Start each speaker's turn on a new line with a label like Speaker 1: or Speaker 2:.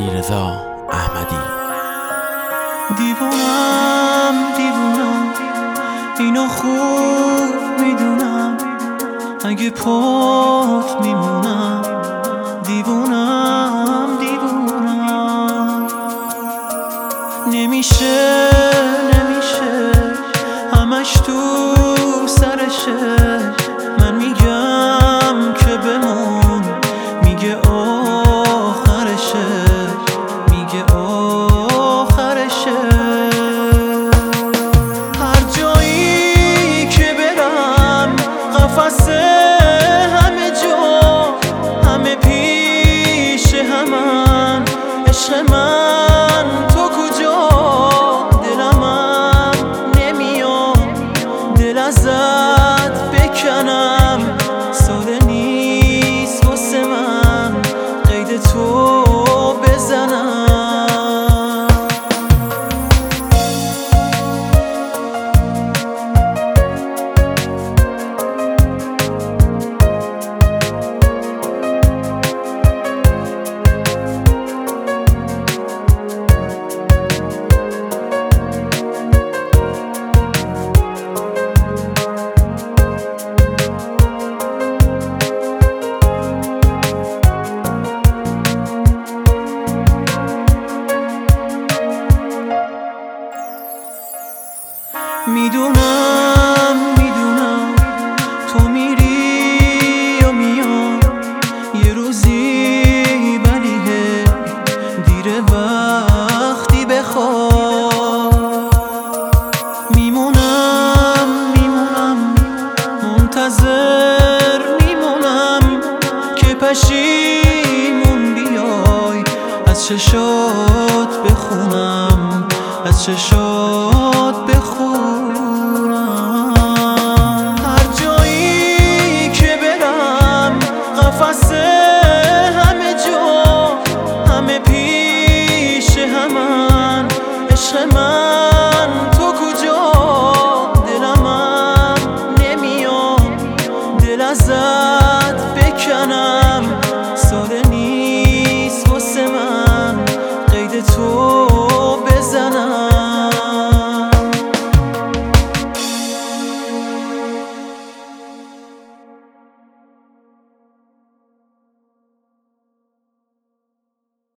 Speaker 1: علیرضا احمدی.
Speaker 2: دیوونم اینو خوب میدونم، اگه پات میمونم. دیوونم نمیشه همش تو سرشه. من میگم که بمون، میگه آخرشه، میگه آخرشه. هر جایی که برم قفسه، همه جا همه پیش همن. عشق من تو کجا؟ دلمم نمیاد دل ازت بکنم. ساده نیست واسه من قید تو بزنم. میدونم تو میری و میای یه روزی، ولیه دیره وقتی بخوای. میمونم منتظر میمونم که پشیمون بیای. از چشات بخونم، از چشات